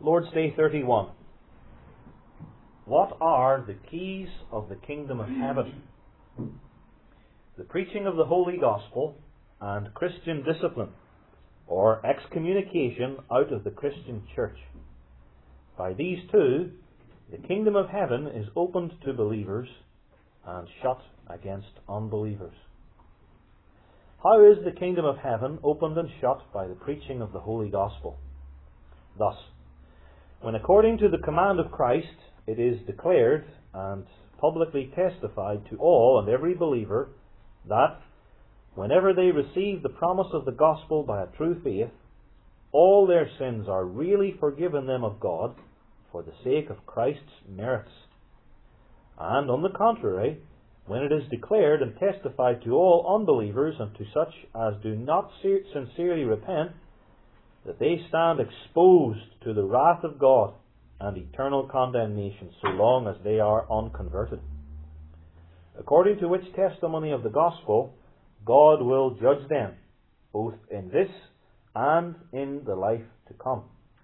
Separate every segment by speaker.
Speaker 1: Lord's Day 31. What are the keys of the kingdom of heaven? The preaching of the Holy Gospel and Christian discipline, or excommunication out of the Christian church. By these two, the kingdom of heaven is opened to believers and shut against unbelievers. How is the kingdom of heaven opened and shut? By the preaching of the Holy Gospel. Thus, when according to the command of Christ it is declared and publicly testified to all and every believer that whenever they receive the promise of the gospel by a true faith, all their sins are really forgiven them of God for the sake of Christ's merits. And on the contrary, when it is declared and testified to all unbelievers and to such as do not sincerely repent, that they stand exposed to the wrath of God and eternal condemnation so long as they are unconverted. According to which testimony of the gospel, God will judge them, both in this and in the life to come.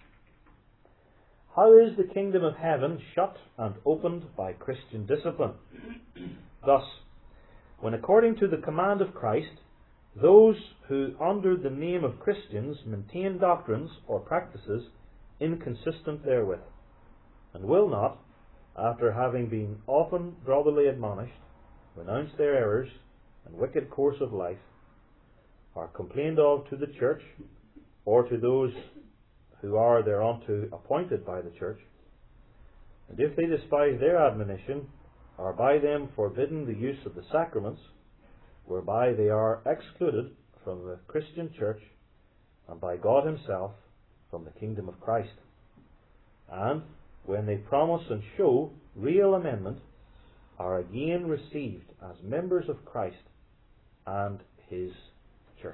Speaker 1: How is the kingdom of heaven shut and opened? By Christian discipline. Thus, when according to the command of Christ, those who under the name of Christians maintain doctrines or practices inconsistent therewith, and will not, after having been often brotherly admonished, renounce their errors and wicked course of life, are complained of to the church, or to those who are thereunto appointed by the church, and if they despise their admonition, are by them forbidden the use of the sacraments, whereby they are excluded from the Christian church, and by God Himself from the kingdom of Christ. And when they promise and show real amendment, are again received as members of Christ and His church.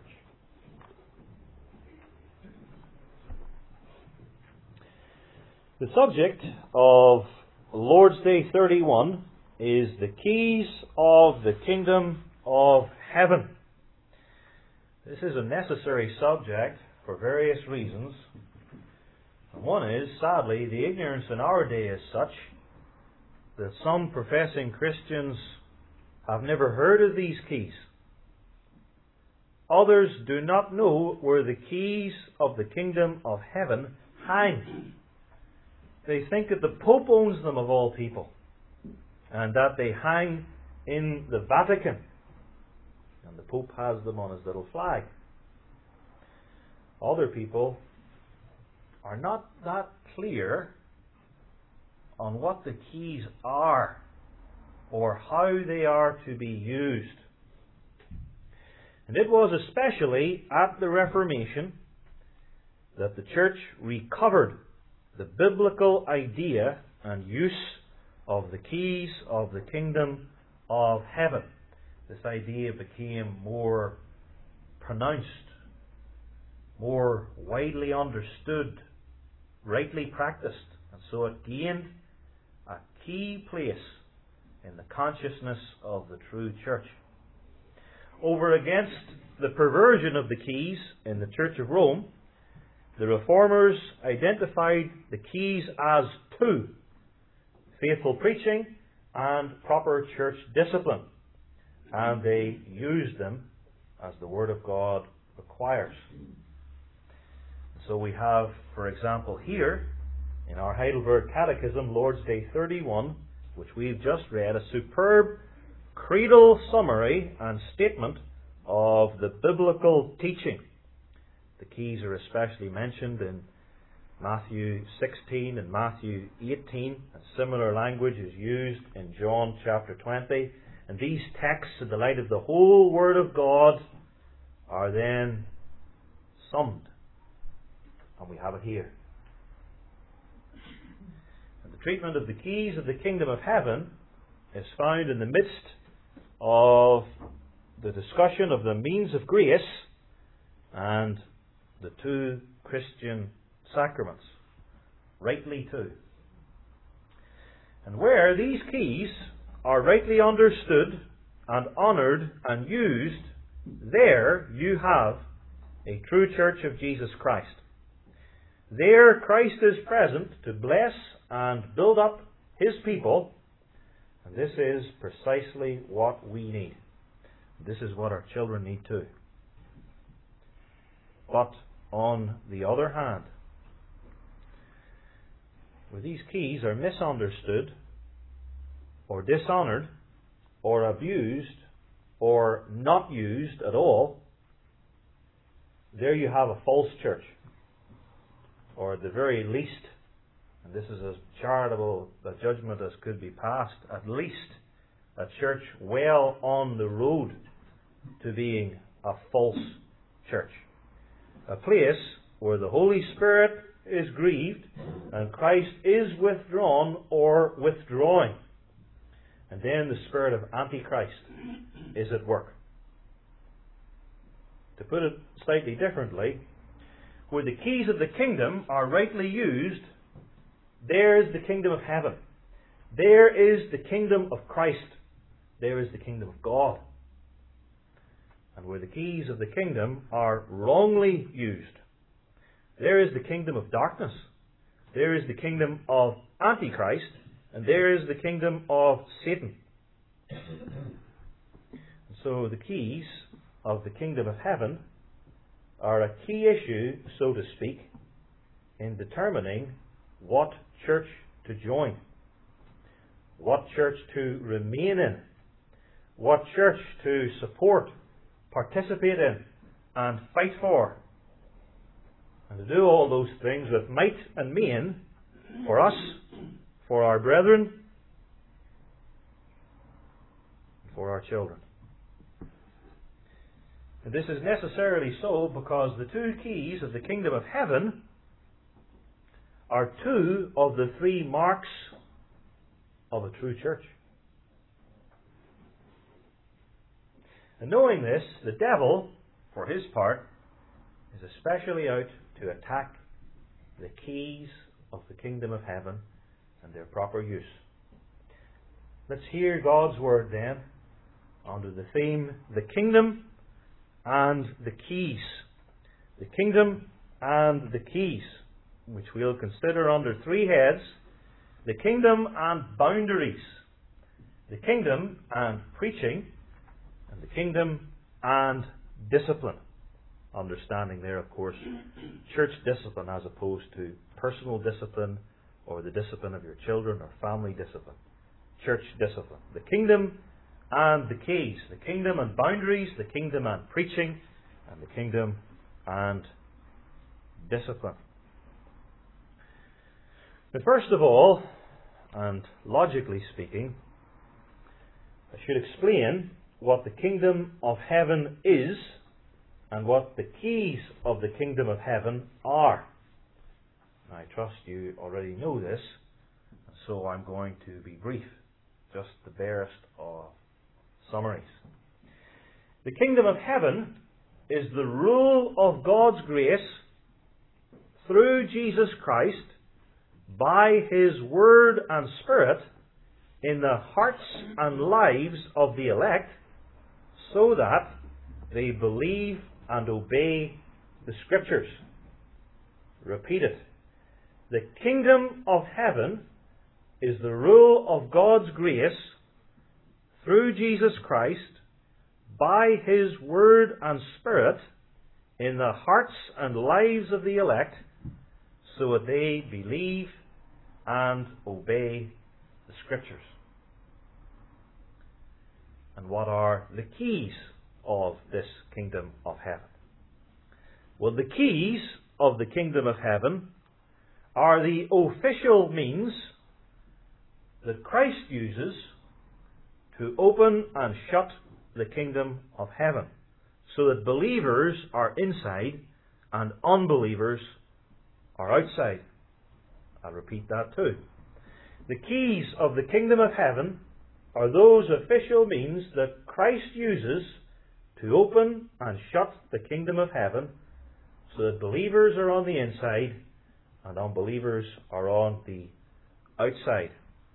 Speaker 1: The subject of Lord's Day 31 is the keys of the kingdom of heaven. This is a necessary subject for various reasons. One is, sadly, the ignorance in our day is such that some professing Christians have never heard of these keys. Others do not know where the keys of the kingdom of heaven hang. They think that the Pope owns them, of all people, and that they hang in the Vatican, and the Pope has them on his little flag. Other people are not that clear on what the keys are or how they are to be used. And it was especially at the Reformation that the Church recovered the biblical idea and use of the keys of the kingdom of heaven. This idea became more pronounced, more widely understood, rightly practiced, and so it gained a key place in the consciousness of the true church. Over against the perversion of the keys in the Church of Rome, the Reformers identified the keys as two: faithful preaching and proper church discipline, and they used them as the Word of God requires. So we have, for example, here in our Heidelberg Catechism, Lord's Day 31, which we've just read, a superb creedal summary and statement of the biblical teaching. The keys are especially mentioned in Matthew 16 and Matthew 18, and similar language is used in John chapter 20. And these texts, in the light of the whole Word of God, are then summed. And we have it here. And the treatment of the keys of the kingdom of heaven is found in the midst of the discussion of the means of grace and the two Christian sacraments, rightly too. And where these keys are rightly understood and honoured and used, there you have a true church of Jesus Christ. There Christ is present to bless and build up His people, and this is precisely what we need. This is what our children need too. But on the other hand, where these keys are misunderstood, or dishonoured, or abused, or not used at all, there you have a false church. Or at the very least, and this is as charitable a judgment as could be passed, at least a church well on the road to being a false church. A place where the Holy Spirit is grieved and Christ is withdrawn or withdrawing. And then the spirit of Antichrist is at work. To put it slightly differently, where the keys of the kingdom are rightly used, there is the kingdom of heaven. There is the kingdom of Christ. There is the kingdom of God. And where the keys of the kingdom are wrongly used, there is the kingdom of darkness. There is the kingdom of Antichrist. And there is the kingdom of Satan. So the keys of the kingdom of heaven are a key issue, so to speak, in determining what church to join, what church to remain in, what church to support, participate in, and fight for. And to do all those things with might and main for us, for our brethren, for our children. And this is necessarily so because the two keys of the kingdom of heaven are two of the three marks of a true church. And knowing this, the devil, for his part, is especially out to attack the keys of the kingdom of heaven and their proper use. Let's hear God's word then under the theme, the kingdom and the keys. The kingdom and the keys, which we'll consider under three heads: the kingdom and boundaries, the kingdom and preaching, and the kingdom and discipline. Understanding there, of course, church discipline as opposed to personal discipline or the discipline of your children or family discipline. Church discipline. The kingdom and the keys. The kingdom and boundaries, the kingdom and preaching, and the kingdom and discipline. But first of all, and logically speaking, I should explain what the kingdom of heaven is and what the keys of the kingdom of heaven are. I trust you already know this, so I'm going to be brief, just the barest of summaries. The kingdom of heaven is the rule of God's grace through Jesus Christ by His Word and Spirit in the hearts and lives of the elect, so that they believe and obey the Scriptures. Repeat it. The kingdom of heaven is the rule of God's grace through Jesus Christ by His Word and Spirit in the hearts and lives of the elect, so that they believe and obey the Scriptures. And what are the keys of this kingdom of heaven? Well, the keys of the kingdom of heaven are the official means that Christ uses to open and shut the kingdom of heaven, so that believers are inside and unbelievers are outside. I'll repeat that too. The keys of the kingdom of heaven are those official means that Christ uses to open and shut the kingdom of heaven, so that believers are on the inside and unbelievers are on the outside.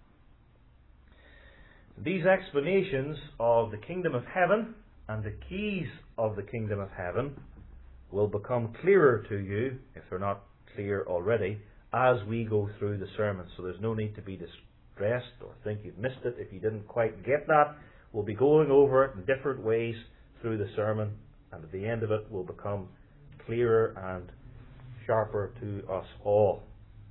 Speaker 1: These explanations of the kingdom of heaven and the keys of the kingdom of heaven will become clearer to you, if they're not clear already as we go through the sermon. So there's no need to be distressed or think you've missed it if you didn't quite get that. We'll be going over it in different ways through the sermon, and at the end of it will become clearer and sharper to us all.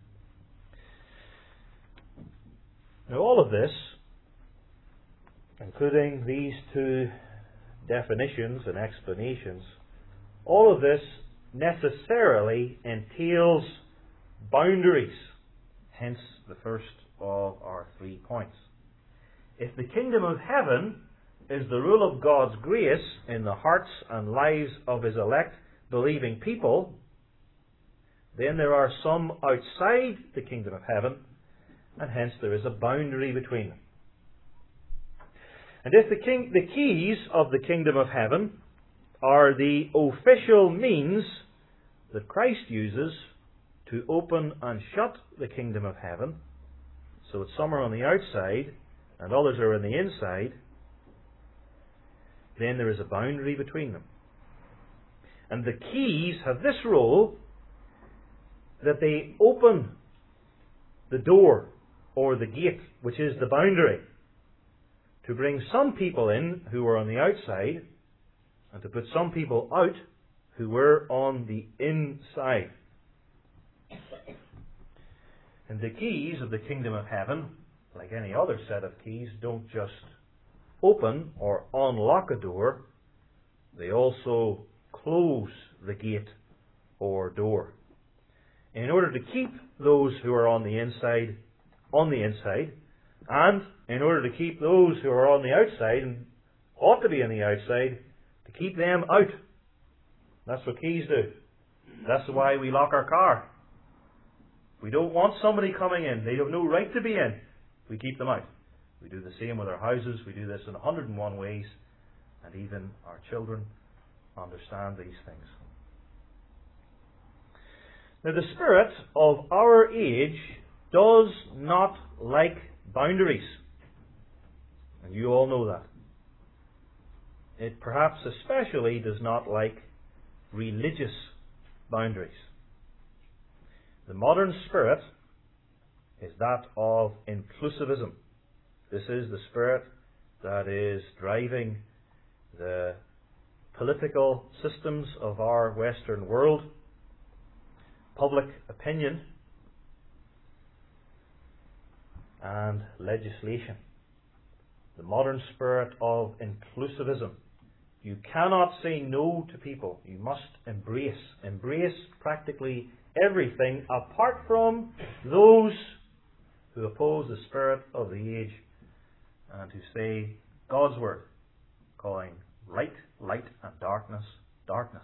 Speaker 1: Now all of this, including these two definitions and explanations, all of this necessarily entails boundaries, hence the first of our 3 points. If the kingdom of heaven is the rule of God's grace in the hearts and lives of His elect believing people, then there are some outside the kingdom of heaven, and hence there is a boundary between them. And if the keys of the kingdom of heaven are the official means that Christ uses to open and shut the kingdom of heaven, so that some are on the outside and others are on the inside, then there is a boundary between them. And the keys have this role, that they open the door or the gate, which is the boundary, to bring some people in who are on the outside and to put some people out who were on the inside. And the keys of the kingdom of heaven, like any other set of keys, don't just open or unlock a door, they also close the gate or door. In order to keep those who are on the inside, and in order to keep those who are on the outside and ought to be on the outside, to keep them out. That's what keys do. That's why we lock our car. We don't want somebody coming in. They have no right to be in. We keep them out. We do the same with our houses. We do this in 101 ways, and even our children understand these things. Now, the spirit of our age does not like boundaries. And you all know that. It perhaps especially does not like religious boundaries. The modern spirit is that of inclusivism. This is the spirit that is driving the political systems of our Western world, public opinion, and legislation. The modern spirit of inclusivism. You cannot say no to people. You must embrace practically everything apart from those who oppose the spirit of the age and who say God's word, calling light, light, and darkness, darkness.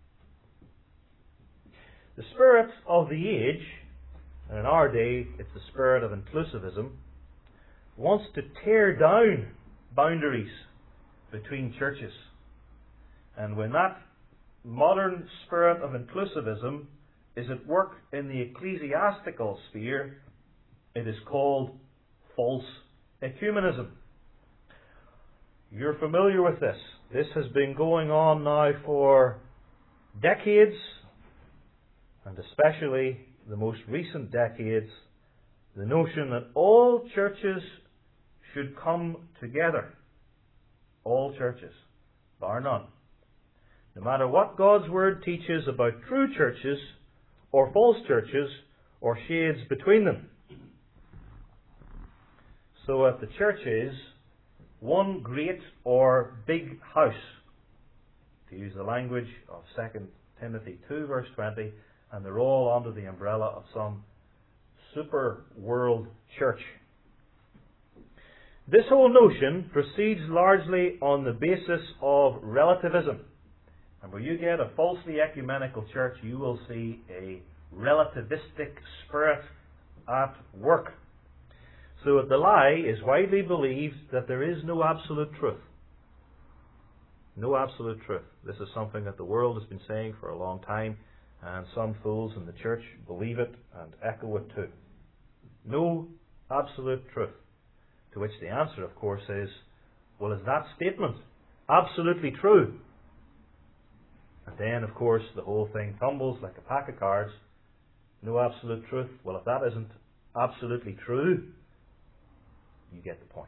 Speaker 1: The spirit of the age, and in our day it's the spirit of inclusivism, wants to tear down boundaries between churches. And when that modern spirit of inclusivism is at work in the ecclesiastical sphere, it is called false ecumenism. You're familiar with this. This has been going on now for decades, and especially the most recent decades, the notion that all churches should come together. All churches, bar none. No matter what God's Word teaches about true churches or false churches or shades between them. So that the church is one great or big house, to use the language of 2 Timothy 2 verse 20, and they're all under the umbrella of some super world church. This whole notion proceeds largely on the basis of relativism. And where you get a falsely ecumenical church, you will see a relativistic spirit at work. So that the lie is widely believed that there is no absolute truth. No absolute truth. This is something that the world has been saying for a long time, and some fools in the church believe it and echo it too. No absolute truth. To which the answer, of course, is, well, is that statement absolutely true? And then, of course, the whole thing tumbles like a pack of cards, No absolute truth. Well, if that isn't absolutely true, you get the point.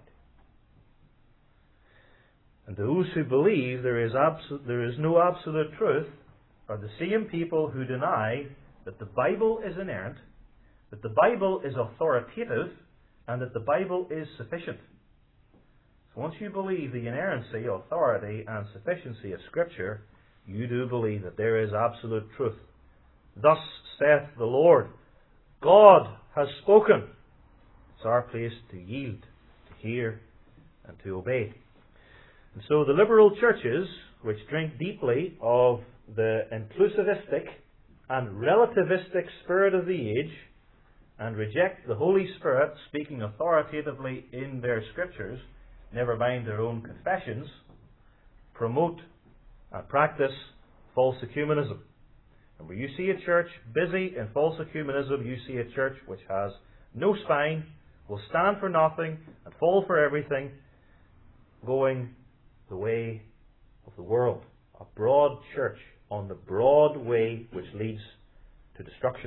Speaker 1: And those who believe there is no absolute truth are the same people who deny that the Bible is inerrant, that the Bible is authoritative, and that the Bible is sufficient. So once you believe the inerrancy, authority, and sufficiency of Scripture, you do believe that there is absolute truth. Thus saith the Lord, God has spoken. It's our place to yield, to hear, and to obey. And so the liberal churches, which drink deeply of the inclusivistic and relativistic spirit of the age, and reject the Holy Spirit speaking authoritatively in their Scriptures, never mind their own confessions, promote and practice false ecumenism. And where you see a church busy in false ecumenism, you see a church which has no spine, will stand for nothing, and fall for everything, going the way of the world. A broad church on the broad way which leads to destruction.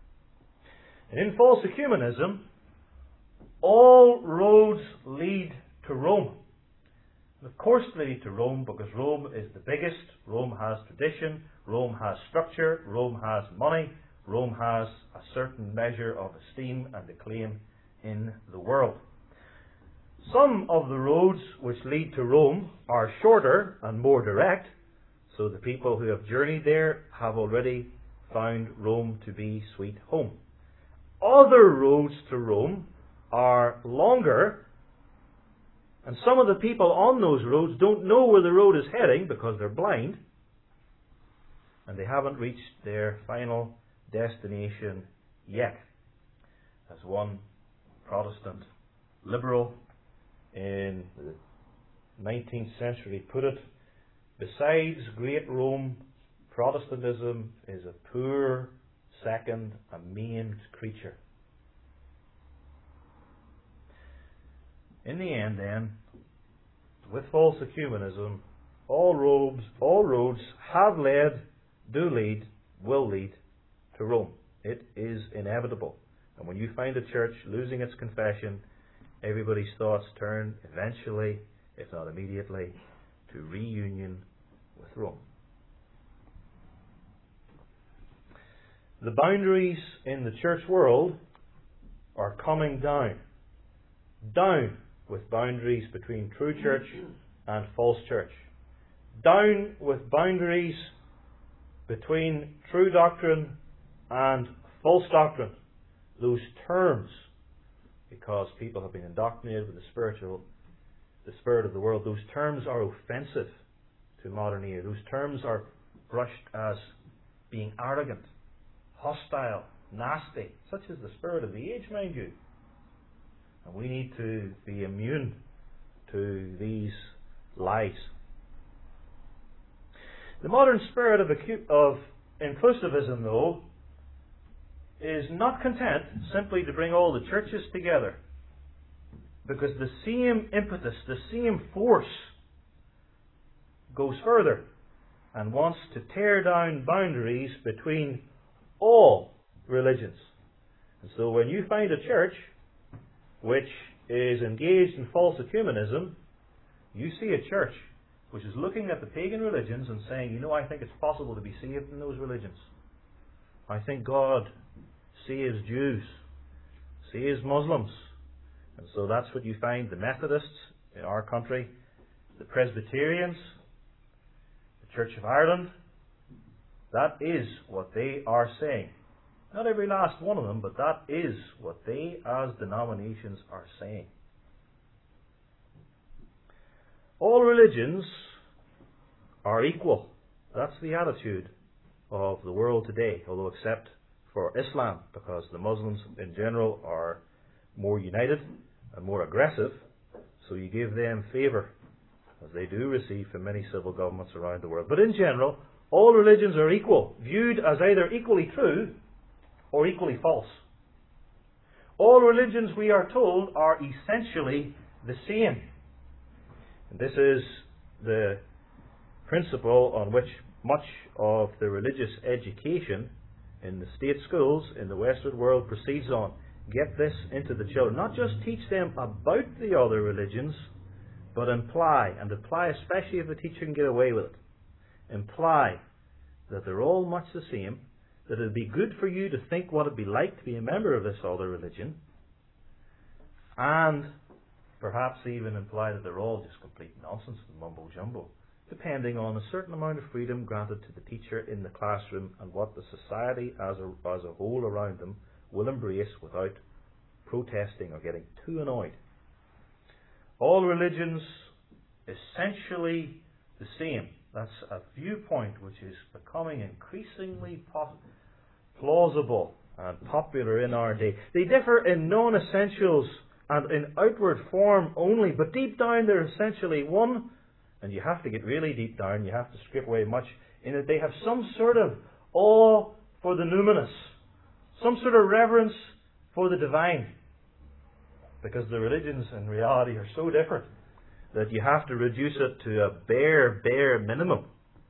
Speaker 1: And in false ecumenism, all roads lead to Rome. And of course they lead to Rome because Rome is the biggest. Rome has tradition. Rome has structure. Rome has money. Rome has a certain measure of esteem and acclaim in the world. Some of the roads which lead to Rome are shorter and more direct, so the people who have journeyed there have already found Rome to be sweet home. Other roads to Rome are longer, and some of the people on those roads don't know where the road is heading because they're blind, and they haven't reached their final destination yet. As one Protestant liberal in the 19th century put it, besides great Rome, Protestantism is a poor, second, and maimed creature. In the end, then, with false ecumenism, all roads have led, do lead, will lead to Rome. It is inevitable. And when you find a church losing its confession, everybody's thoughts turn eventually, if not immediately, to reunion with Rome. The boundaries in the church world are coming down. Down with boundaries between true church and false church. Down with boundaries between true doctrine and false doctrine. Those terms, because people have been indoctrinated with the spirit of the world, those terms are offensive to modern ear. Those terms are brushed as being arrogant, hostile, nasty. Such is the spirit of the age, mind you. And we need to be immune to these lies. The modern spirit of inclusivism, though, is not content simply to bring all the churches together, because the same impetus, the same force goes further and wants to tear down boundaries between all religions. And so when you find a church which is engaged in false ecumenism, you see a church which is looking at the pagan religions and saying, I think it's possible to be saved in those religions. I think God saves Jews, saves Muslims. And so that's what you find the Methodists in our country, the Presbyterians, the Church of Ireland. That is what they are saying. Not every last one of them, but that is what they as denominations are saying. All religions are equal. That's the attitude of the world today, although except for Islam, because the Muslims in general are more united and more aggressive, so you give them favour, as they do receive from many civil governments around the world. But in general, all religions are equal, viewed as either equally true or equally false. All religions, we are told, are essentially the same. And this is the principle on which much of the religious education in the state schools in the Western world proceeds on. Get this into the children. Not just teach them about the other religions, but imply, especially if the teacher can get away with it, imply that they're all much the same, that it would be good for you to think what it would be like to be a member of this other religion, and perhaps even imply that they're all just complete nonsense and mumbo-jumbo, depending on a certain amount of freedom granted to the teacher in the classroom and what the society as a whole around them will embrace without protesting or getting too annoyed. All religions essentially the same. That's a viewpoint which is becoming increasingly plausible and popular in our day. They differ in non-essentials and in outward form only, but deep down they're essentially one, and you have to get really deep down, you have to scrape away much, in that they have some sort of awe for the numinous, some sort of reverence for the divine, because the religions in reality are so different that you have to reduce it to a bare minimum.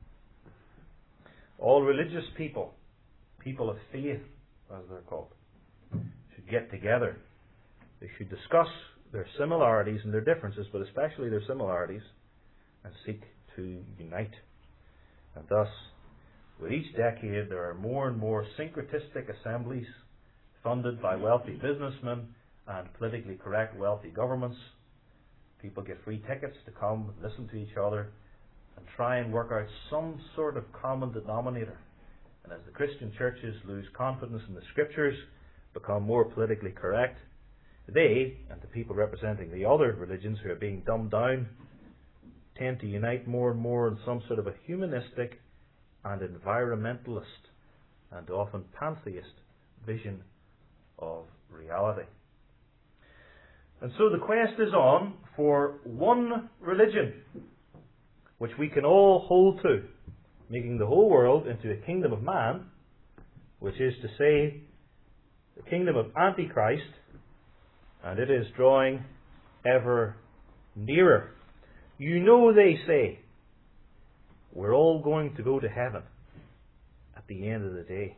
Speaker 1: All religious people of faith, as they're called, should get together. They should discuss their similarities and their differences, but especially their similarities, and seek to unite. And thus, with each decade, there are more and more syncretistic assemblies funded by wealthy businessmen and politically correct wealthy governments. People get free tickets to come and listen to each other and try and work out some sort of common denominator. And as the Christian churches lose confidence in the Scriptures, become more politically correct, they, and the people representing the other religions who are being dumbed down, tend to unite more and more in some sort of a humanistic and environmentalist and often pantheist vision of reality. And so the quest is on for one religion, which we can all hold to, making the whole world into a kingdom of man, which is to say, the kingdom of Antichrist, and it is drawing ever nearer. You know, they say, we're all going to go to heaven at the end of the day.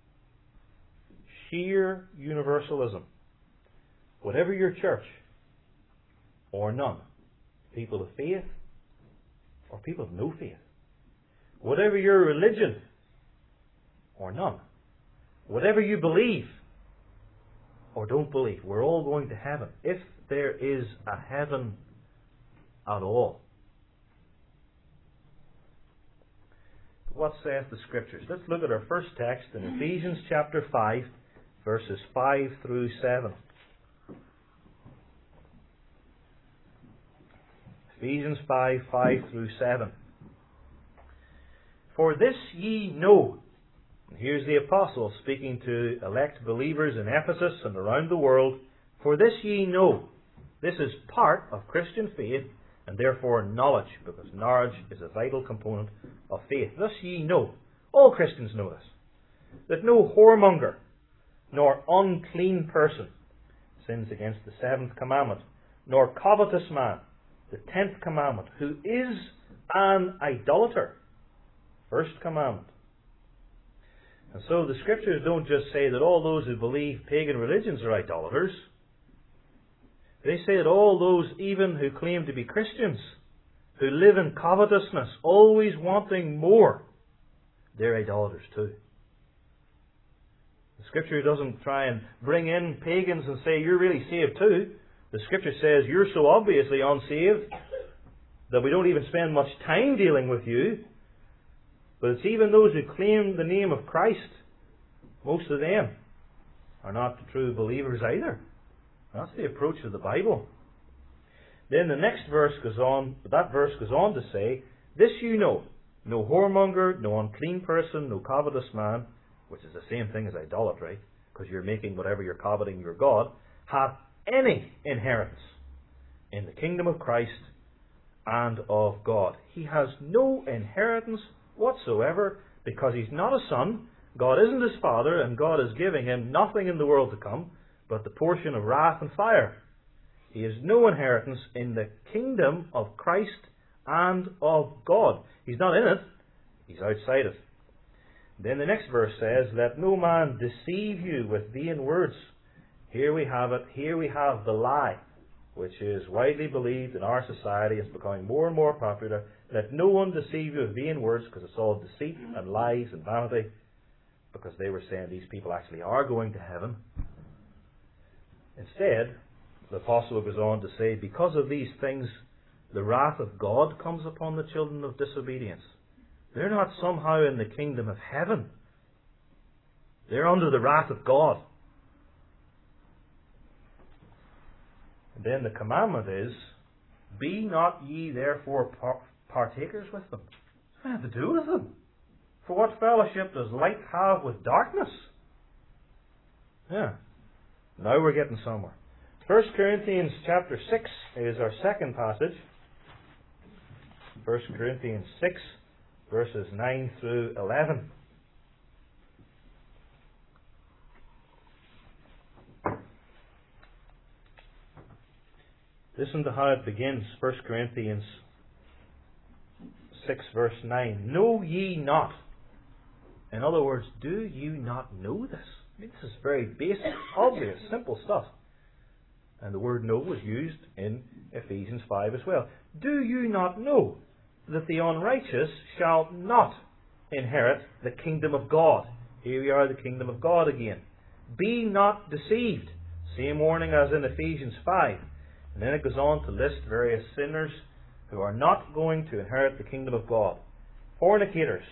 Speaker 1: Sheer universalism. Whatever your church, or none, people of faith, or people of no faith, whatever your religion, or none, whatever you believe, or don't believe, we're all going to heaven, if there is a heaven at all. What saith the Scriptures? Let's look at our first text in Ephesians chapter 5, verses 5 through 7. Ephesians 5 through 7. For this ye know. And here's the apostle speaking to elect believers in Ephesus and around the world. For this ye know. This is part of Christian faith, and therefore knowledge, because knowledge is a vital component of faith. Thus ye know. All Christians know this. That no whoremonger, nor unclean person sins against the seventh commandment, nor covetous man, the 10th commandment, who is an idolater. First commandment. And so the Scriptures don't just say that all those who believe pagan religions are idolaters. They say that all those even who claim to be Christians, who live in covetousness, always wanting more, they're idolaters too. The Scripture doesn't try and bring in pagans and say, you're really saved too. The Scripture says you're so obviously unsaved that we don't even spend much time dealing with you. But it's even those who claim the name of Christ, most of them are not true believers either. That's the approach of the Bible. Then the next verse goes on, that verse goes on to say, this you know, no whoremonger, no unclean person, no covetous man, which is the same thing as idolatry, because you're making whatever you're coveting your God, hath any inheritance in the kingdom of Christ and of God. He has no inheritance whatsoever because he's not a son, God isn't his father, and God is giving him nothing in the world to come but the portion of wrath and fire. He has no inheritance in the kingdom of Christ and of God. He's not in it, he's outside it. Then the next verse says, "Let no man deceive you with vain words." Here we have it. Here we have the lie, which is widely believed in our society. It's becoming more and more popular. Let no one deceive you with vain words, because it's all deceit and lies and vanity, because they were saying these people actually are going to heaven. Instead, the apostle goes on to say, because of these things, the wrath of God comes upon the children of disobedience. They're not somehow in the kingdom of heaven. They're under the wrath of God. And then the commandment is, "Be not ye therefore partakers with them." What have to do with them? For what fellowship does light have with darkness? Yeah. Now we're getting somewhere. 1 Corinthians chapter 6 is our second passage. 1 Corinthians 6, verses 9 through 11. Listen to how it begins, 1 Corinthians 6, verse 9. "Know ye not?" In other words, do you not know this? I mean, this is very basic, obvious, simple stuff. And the word "know" was used in Ephesians 5 as well. "Do you not know that the unrighteous shall not inherit the kingdom of God?" Here we are, the kingdom of God again. "Be not deceived." Same warning as in Ephesians 5. And then it goes on to list various sinners who are not going to inherit the kingdom of God. Fornicators,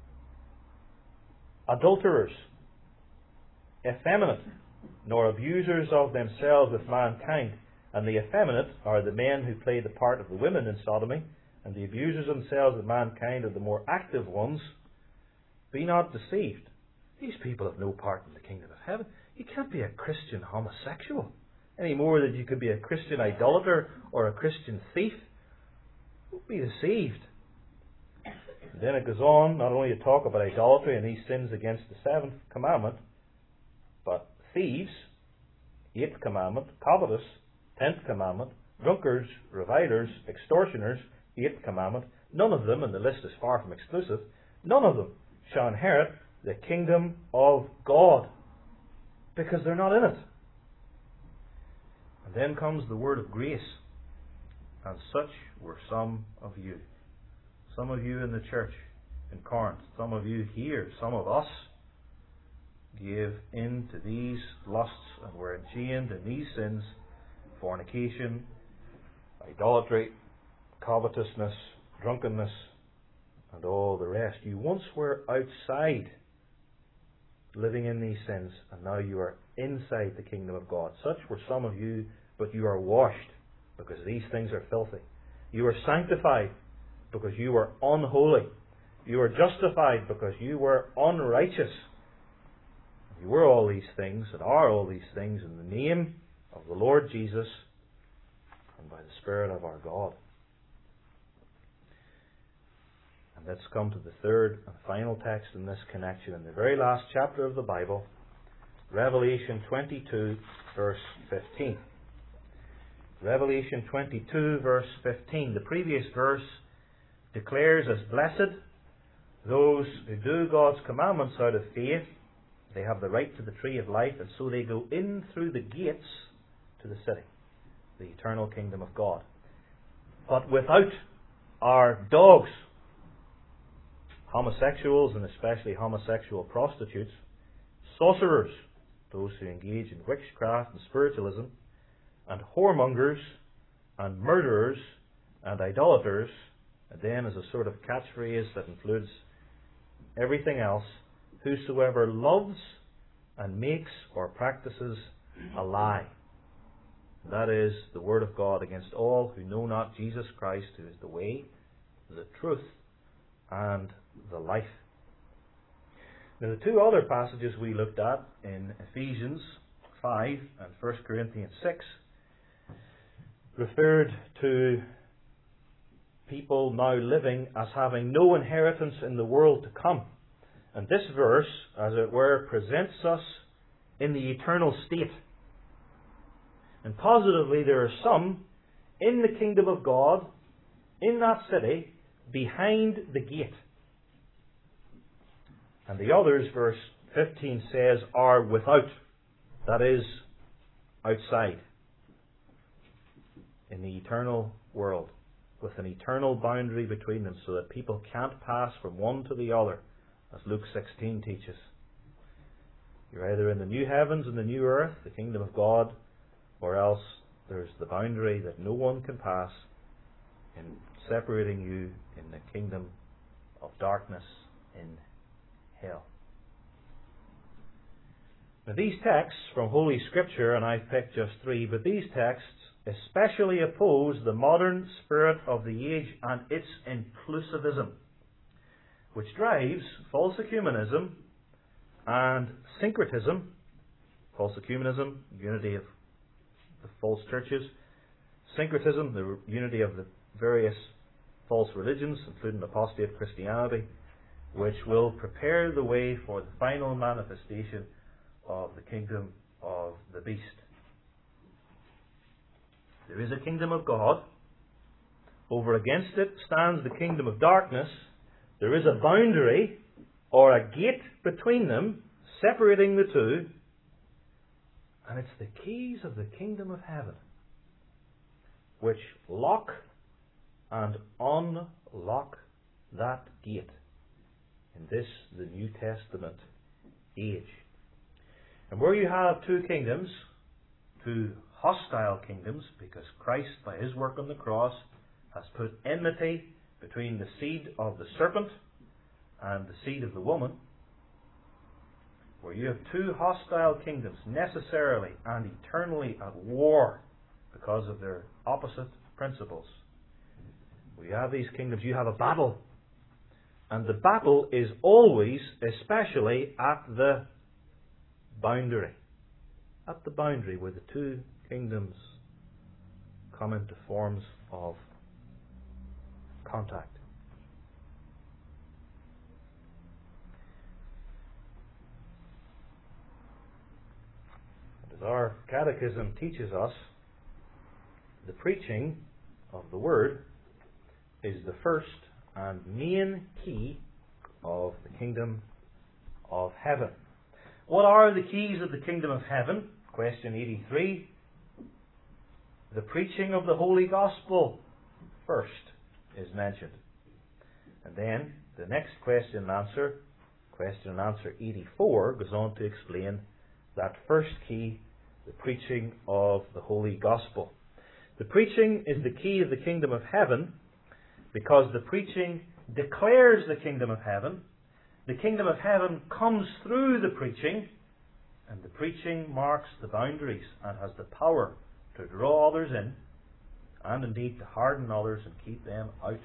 Speaker 1: adulterers, effeminate, nor abusers of themselves with mankind. And the effeminate are the men who play the part of the women in sodomy, and the abusers themselves with mankind are the more active ones. Be not deceived. These people have no part in the kingdom of heaven. You can't be a Christian homosexual any more than you could be a Christian idolater or a Christian thief. Don't be deceived. And then it goes on not only to talk about idolatry and these sins against the 7th commandment, but thieves, 8th commandment, covetous, 10th commandment, drunkards, revilers, extortioners, 8th commandment. None of them, and the list is far from exclusive, none of them shall inherit the kingdom of God, because they're not in it. And then comes the word of grace. And such were some of you. Some of you in the church in Corinth. Some of you here. Some of us gave in to these lusts and were enchained in these sins: fornication, idolatry, covetousness, drunkenness, and all the rest. You once were outside, living in these sins, and now you are inside the kingdom of God. Such were some of you, but you are washed, because these things are filthy. You are sanctified, because you were unholy. You are justified, because you were unrighteous. You were all these things, and are all these things, in the name of the Lord Jesus and by the Spirit of our God. And let's come to the third and final text in this connection, in the very last chapter of the Bible, Revelation 22, verse 15. Revelation 22, verse 15. The previous verse declares as blessed those who do God's commandments out of faith. They have the right to the tree of life, and so they go in through the gates to the city, the eternal kingdom of God. But without are dogs, homosexuals, and especially homosexual prostitutes, sorcerers, those who engage in witchcraft and spiritualism, and whoremongers, and murderers, and idolaters. And then, as a sort of catchphrase that includes everything else, whosoever loves and makes or practices a lie. That is the word of God against all who know not Jesus Christ, who is the way, the truth, and the life. Now, the two other passages we looked at in Ephesians 5 and 1 Corinthians 6 referred to people now living as having no inheritance in the world to come. And this verse, as it were, presents us in the eternal state. And positively, there are some in the kingdom of God, in that city, behind the gate. And the others, verse 15 says, are without. That is, outside. In the eternal world. With an eternal boundary between them so that people can't pass from one to the other, as Luke 16 teaches. You're either in the new heavens and the new earth, the kingdom of God, or else there's the boundary that no one can pass in separating you in the kingdom of darkness in hell. Now these texts from Holy Scripture, and I've picked just 3, but these texts especially oppose the modern spirit of the age and its inclusivism, which drives false ecumenism and syncretism. False ecumenism, unity of the false churches. Syncretism, the unity of the various false religions, including apostate Christianity, which will prepare the way for the final manifestation of the kingdom of the beast. There is a kingdom of God. Over against it stands the kingdom of darkness. There is a boundary or a gate between them, separating the two. And it's the keys of the kingdom of heaven which lock and unlock that gate in this, the New Testament age. And where you have two kingdoms, two hostile kingdoms, because Christ, by His work on the cross, has put enmity between the seed of the serpent and the seed of the woman, where you have two hostile kingdoms necessarily and eternally at war because of their opposite principles. Where you have these kingdoms, you have a battle. And the battle is always, especially at the boundary. At the boundary where the two kingdoms come into forms of contact. As our catechism teaches us, the preaching of the Word is the first and main key of the kingdom of heaven. What are the keys of the kingdom of heaven? Question 83. The preaching of the Holy Gospel first is mentioned. And then the next question and answer 84, goes on to explain that first key, the preaching of the Holy Gospel. The preaching is the key of the kingdom of heaven because the preaching declares the kingdom of heaven. The kingdom of heaven comes through the preaching, and the preaching marks the boundaries and has the power to draw others in, and indeed to harden others and keep them out.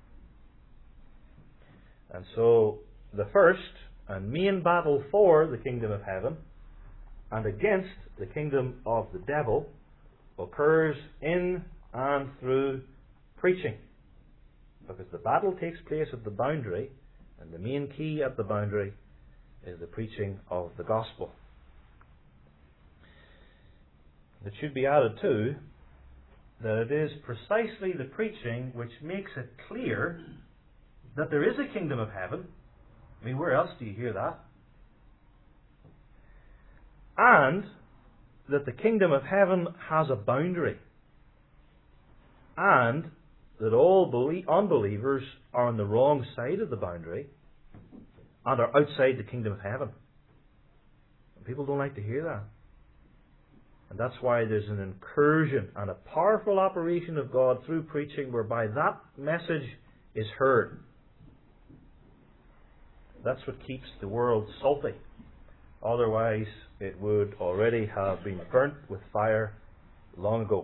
Speaker 1: And so the first and main battle for the kingdom of heaven and against the kingdom of the devil occurs in and through preaching. Because the battle takes place at the boundary, and the main key at the boundary is the preaching of the gospel. It should be added too that it is precisely the preaching which makes it clear that there is a kingdom of heaven. I mean, where else do you hear that? And that the kingdom of heaven has a boundary. And that all unbelievers are on the wrong side of the boundary and are outside the kingdom of heaven. And people don't like to hear that. And that's why there's an incursion and a powerful operation of God through preaching whereby that message is heard. That's what keeps the world salty. Otherwise, it would already have been burnt with fire long ago.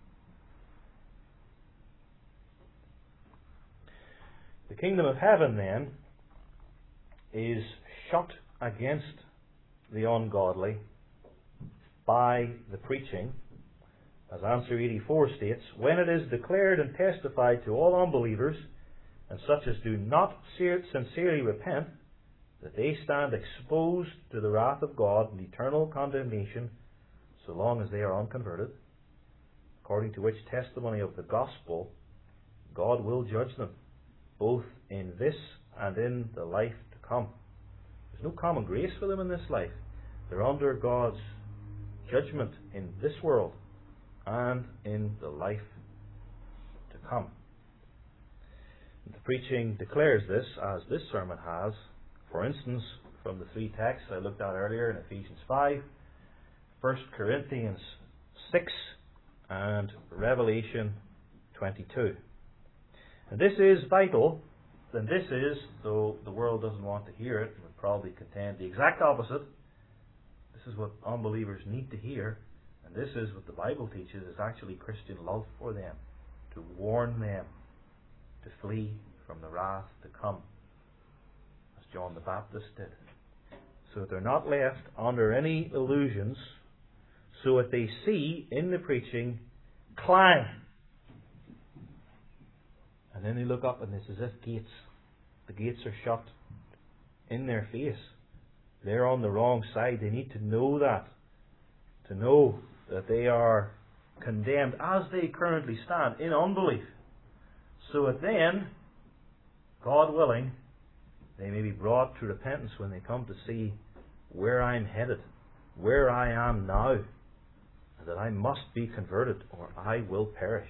Speaker 1: The kingdom of heaven, then, is shut against the ungodly by the preaching, as answer 84 states, when it is declared and testified to all unbelievers, and such as do not sincerely repent, that they stand exposed to the wrath of God and eternal condemnation, so long as they are unconverted, according to which testimony of the gospel, God will judge them, both in this and in the life to come. There's no common grace for them in this life. They're under God's judgment in this world and in the life to come. The preaching declares this, as this sermon has. For instance, from the three texts I looked at earlier in Ephesians 5, 1 Corinthians 6, and Revelation 22. And this is vital, and this is, though the world doesn't want to hear it, would probably contend the exact opposite. This is what unbelievers need to hear, and this is what the Bible teaches is actually Christian love for them, to warn them to flee from the wrath to come, as John the Baptist did, so that they're not left under any illusions, so that they see in the preaching clang. And then they look up and it's as if the gates are shut in their face. They're on the wrong side. They need to know that they are condemned as they currently stand in unbelief. So that then, God willing, they may be brought to repentance when they come to see where I'm headed, where I am now, and that I must be converted or I will perish.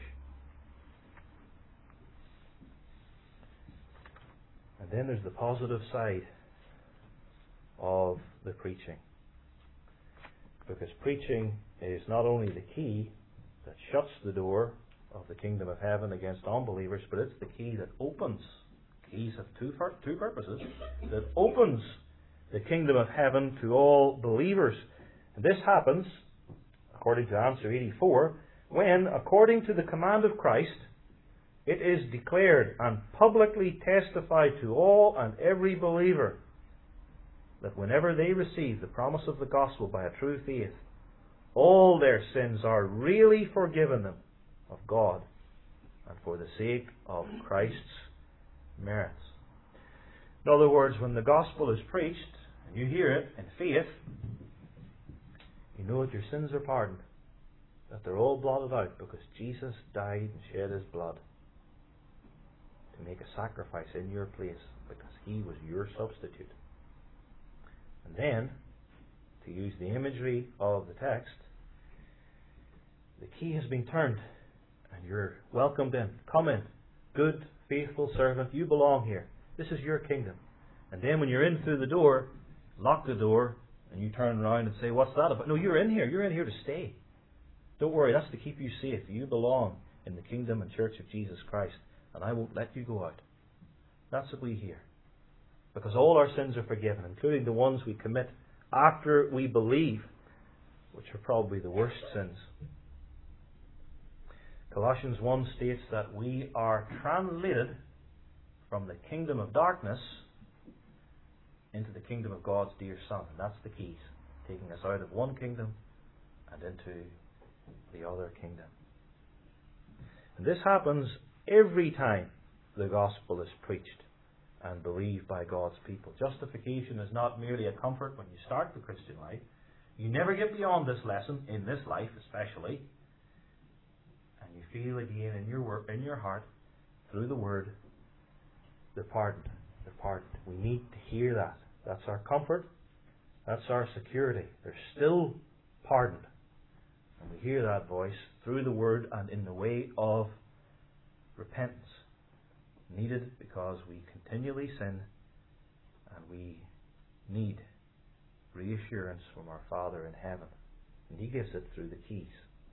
Speaker 1: And then there's the positive side of the preaching. Because preaching is not only the key that shuts the door of the kingdom of heaven against unbelievers, but it's the key that opens. Keys have two purposes. That opens the kingdom of heaven to all believers. And this happens, according to answer 84, when, according to the command of Christ, it is declared and publicly testified to all and every believer that whenever they receive the promise of the gospel by a true faith, all their sins are really forgiven them of God and for the sake of Christ's merits. In other words, when the gospel is preached and you hear it in faith, you know that your sins are pardoned, that they're all blotted out because Jesus died and shed his blood to make a sacrifice in your place because he was your substitute. And then, to use the imagery of the text, the key has been turned and you're welcomed in. Come in, good, faithful servant, you belong here. This is your kingdom. And then when you're in through the door, lock the door and you turn around and say, what's that about? No, you're in here. You're in here to stay. Don't worry, that's to keep you safe. You belong in the kingdom and church of Jesus Christ, and I won't let you go out. That's what we hear. Because all our sins are forgiven, including the ones we commit after we believe, which are probably the worst sins. Colossians 1 states that we are translated from the kingdom of darkness into the kingdom of God's dear Son. And that's the keys, taking us out of one kingdom and into the other kingdom. And this happens every time the gospel is preached and believed by God's people. Justification is not merely a comfort when you start the Christian life. You never get beyond this lesson, in this life especially, and you feel again in your heart, through the Word, they're pardoned. They're pardoned. We need to hear that. That's our comfort. That's our security. They're still pardoned. And we hear that voice through the Word and in the way of repentance, needed because we continually sin and we need reassurance from our Father in heaven. And he gives it through the keys.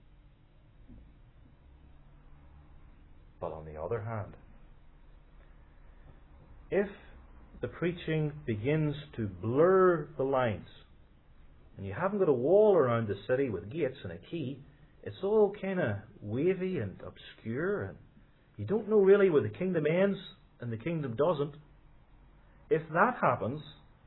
Speaker 1: But on the other hand, if the preaching begins to blur the lines, and you haven't got a wall around the city with gates and a key, it's all kind of wavy and obscure, and you don't know really where the kingdom ends and the kingdom doesn't. If that happens,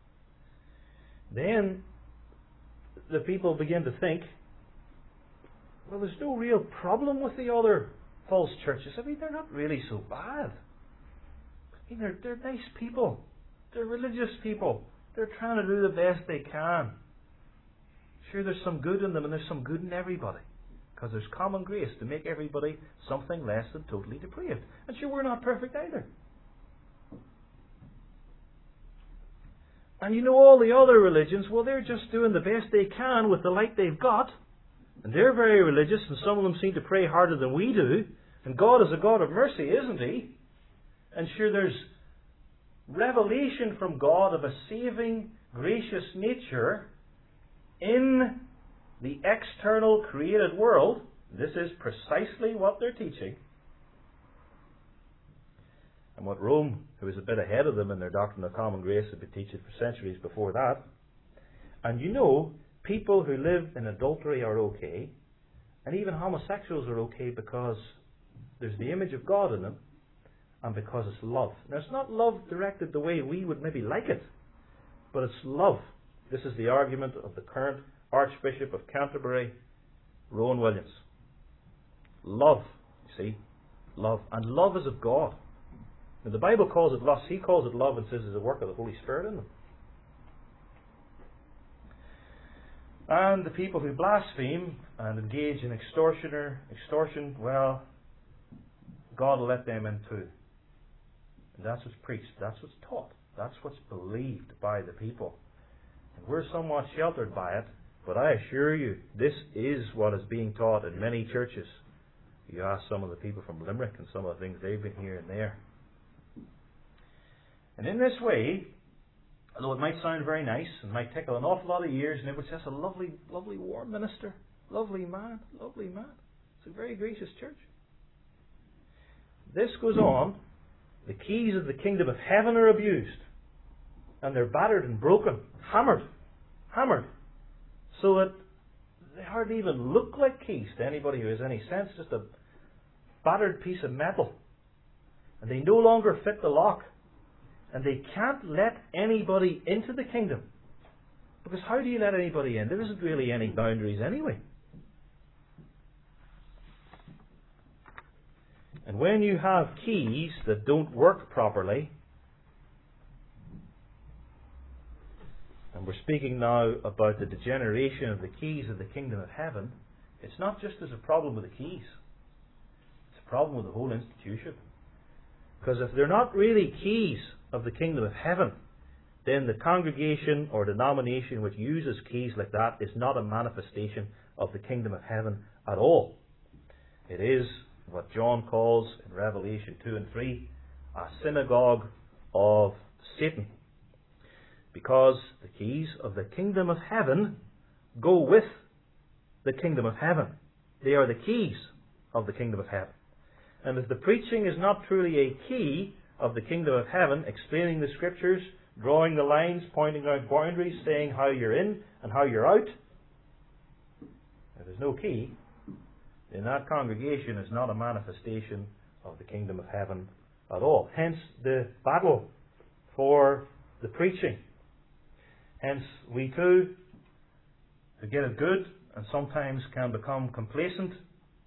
Speaker 1: then the people begin to think, well, there's no real problem with the other false churches. I mean, they're not really so bad. I mean, they're nice people. They're religious people. They're trying to do the best they can. Sure, there's some good in them, and there's some good in everybody. Because there's common grace to make everybody something less than totally depraved. And sure, we're not perfect either. And you know, all the other religions, well, they're just doing the best they can with the light they've got. And they're very religious, and some of them seem to pray harder than we do. And God is a God of mercy, isn't He? And sure, there's revelation from God of a saving, gracious nature in the external created world. This is precisely what they're teaching. And what Rome, who was a bit ahead of them in their doctrine of common grace, had been teaching for centuries before that. And you know, people who live in adultery are okay, and even homosexuals are okay because there's the image of God in them, and because it's love. Now, it's not love directed the way we would maybe like it, but it's love. This is the argument of the current Archbishop of Canterbury, Rowan Williams. Love, you see, love. And love is of God. Now, the Bible calls it lust. He calls it love and says it's a work of the Holy Spirit in them. And the people who blaspheme and engage in extortion, well, God will let them in too. And that's what's preached. That's what's taught. That's what's believed by the people. And we're somewhat sheltered by it, but I assure you, this is what is being taught in many churches. You ask some of the people from Limerick and some of the things they've been hearing there. And in this way, although it might sound very nice and might tickle an awful lot of ears, and it was just a lovely, lovely warm minister, lovely man. It's a very gracious church. This goes on. The keys of the kingdom of heaven are abused, and they're battered and broken, hammered, so that they hardly even look like keys to anybody who has any sense, just a battered piece of metal. And they no longer fit the lock, and they can't let anybody into the kingdom. Because how do you let anybody in? There isn't really any boundaries anyway. And when you have keys that don't work properly, and we're speaking now about the degeneration of the keys of the kingdom of heaven, it's not just as a problem with the keys. It's a problem with the whole institution. Because if they're not really keys of the kingdom of heaven, then the congregation or denomination which uses keys like that is not a manifestation of the kingdom of heaven at all. It is what John calls in Revelation 2 and 3 a synagogue of Satan. Because the keys of the kingdom of heaven go with the kingdom of heaven. They are the keys of the kingdom of heaven. And if the preaching is not truly a key of the kingdom of heaven, explaining the scriptures, drawing the lines, pointing out boundaries, saying how you're in and how you're out, if there's no key, then that congregation is not a manifestation of the kingdom of heaven at all. Hence the battle for the preaching. Hence we too, who get it good and sometimes can become complacent,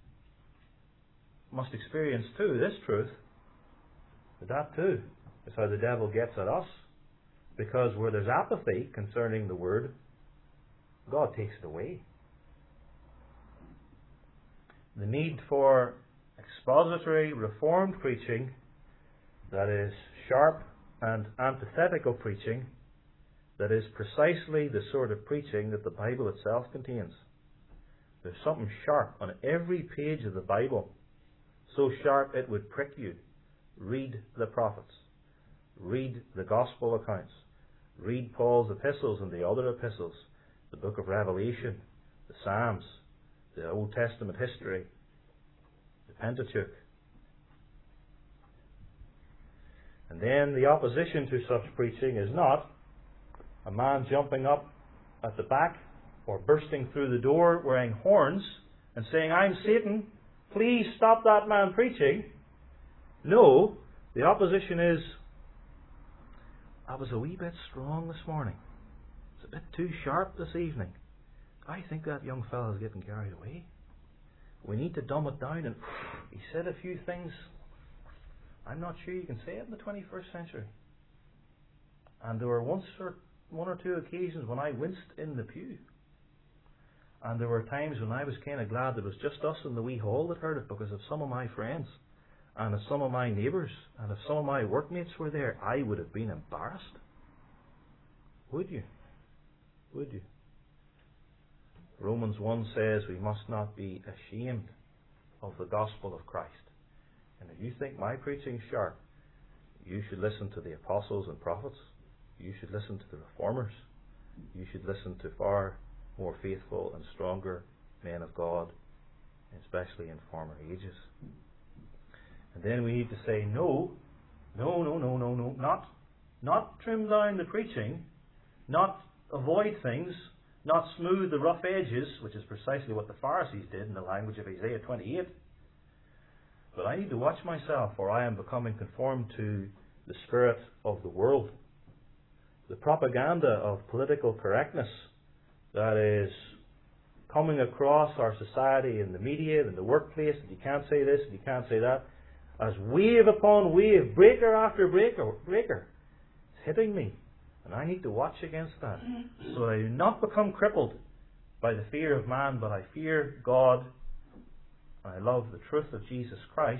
Speaker 1: must experience too this truth. But that too is how the devil gets at us. Because where there's apathy concerning the word, God takes it away. The need for expository, reformed preaching, that is sharp and antithetical preaching, that is precisely the sort of preaching that the Bible itself contains. There's something sharp on every page of the Bible, so sharp it would prick you. Read the prophets. Read the gospel accounts. Read Paul's epistles and the other epistles, the book of Revelation, the Psalms, the Old Testament history, the Pentateuch. And then the opposition to such preaching is not a man jumping up at the back or bursting through the door wearing horns and saying, "I'm Satan, please stop that man preaching." No, the opposition is, "I was a wee bit strong this morning. It's a bit too sharp this evening. I think that young fella's getting carried away. We need to dumb it down." And he said a few things I'm not sure you can say it in the 21st century. And there were one or two occasions when I winced in the pew. And there were times when I was kind of glad it was just us in the wee hall that heard it, because if some of my friends and if some of my neighbours and if some of my workmates were there, I would have been embarrassed. Would you? Would you? Romans 1 says we must not be ashamed of the gospel of Christ. And if you think my preaching's sharp, you should listen to the apostles and prophets. You should listen to the reformers. You should listen to far more faithful and stronger men of God, especially in former ages. And then we need to say, no, not trim down the preaching, not avoid things, not smooth the rough edges, which is precisely what the Pharisees did in the language of Isaiah 28. But I need to watch myself, for I am becoming conformed to the spirit of the world. The propaganda of political correctness that is coming across our society in the media, in the workplace, that you can't say this, and you can't say that, as wave upon wave, breaker after breaker, it's hitting me. And I need to watch against that, so that I do not become crippled by the fear of man, but I fear God, and I love the truth of Jesus Christ,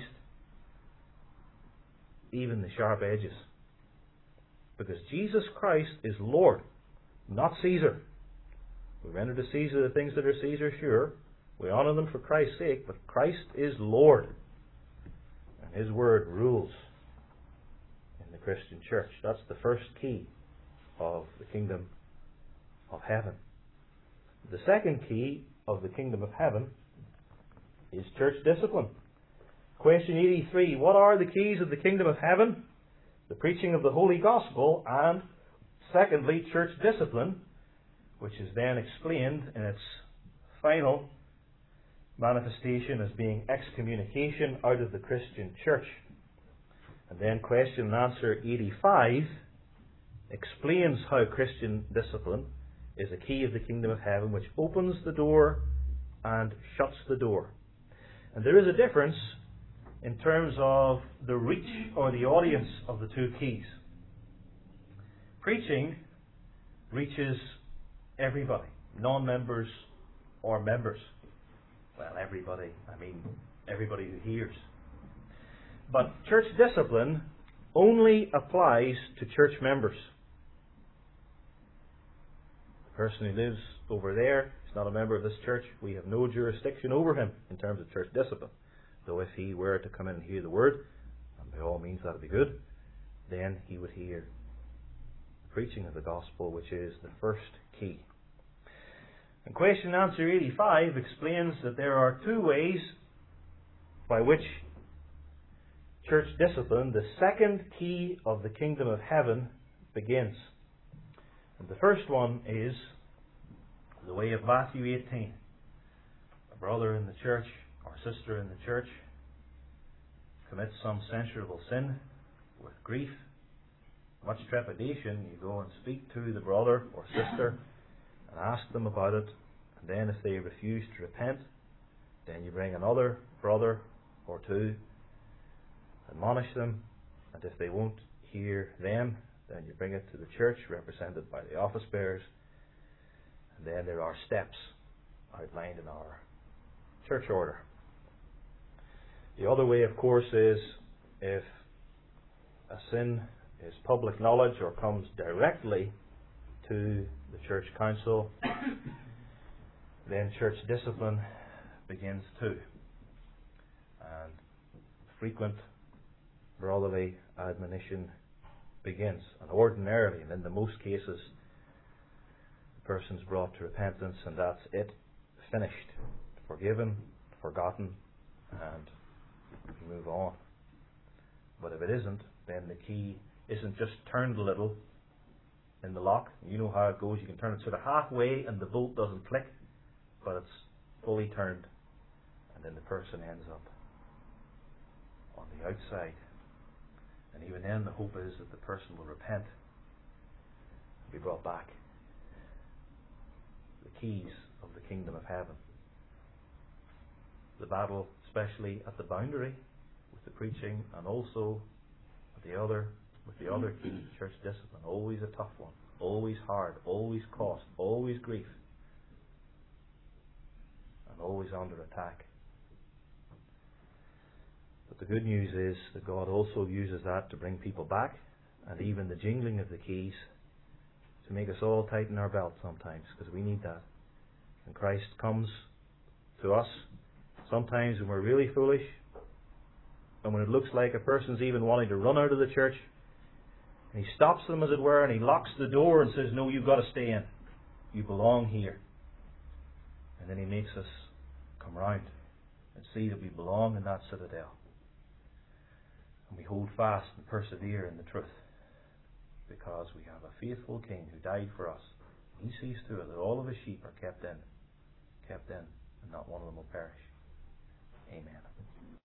Speaker 1: even the sharp edges. Because Jesus Christ is Lord, not Caesar. We render to Caesar the things that are Caesar's, sure. We honour them for Christ's sake, but Christ is Lord. And His word rules in the Christian church. That's the first key of the kingdom of heaven. The second key of the kingdom of heaven is church discipline. Question 83. What are the keys of the kingdom of heaven? The preaching of the Holy Gospel, and secondly, church discipline, which is then explained in its final manifestation as being excommunication out of the Christian church. And then question and answer 85 explains how Christian discipline is a key of the kingdom of heaven, which opens the door and shuts the door. And there is a difference in terms of the reach or the audience of the two keys. Preaching reaches everybody, non-members or members. Well, everybody, I mean everybody who hears. But church discipline only applies to church members. The person who lives over there is not a member of this church. We have no jurisdiction over him in terms of church discipline. Though if he were to come in and hear the word, and by all means that would be good, then he would hear the preaching of the gospel, which is the first key. And question and answer 85 explains that there are two ways by which church discipline, the second key of the kingdom of heaven, begins. And the first one is the way of Matthew 18. A brother in the church or sister in the church commits some censurable sin with grief, much trepidation, you go and speak to the brother or sister and ask them about it. And then if they refuse to repent, then you bring another brother or two, admonish them, and if they won't hear them, then you bring it to the church represented by the office bearers. And then there are steps outlined in our church order. The other way, of course, is if a sin is public knowledge or comes directly to the church council, then church discipline begins too. And frequent brotherly admonition begins. And ordinarily, and in the most cases, the person's brought to repentance, and that's it, finished, forgiven, forgotten, and we move on. But if it isn't, then the key isn't just turned a little in the lock. You know how it goes. You can turn it sort of halfway and the bolt doesn't click, but it's fully turned, and then the person ends up on the outside. And even then the hope is that the person will repent and be brought back. The keys of the kingdom of heaven. The battle, especially at the boundary with the preaching, and also with the other key, church discipline. Always a tough one, always hard, always cost, always grief, and always under attack. But the good news is that God also uses that to bring people back, and even the jingling of the keys to make us all tighten our belts sometimes, because we need that. And Christ comes to us sometimes when we're really foolish, and when it looks like a person's even wanting to run out of the church, and He stops them, as it were, and He locks the door and says, no, you've got to stay in. You belong here. And then He makes us come round and see that we belong in that citadel. And we hold fast and persevere in the truth, because we have a faithful King who died for us. He sees to it that all of His sheep are kept in, and not one of them will perish. Amen.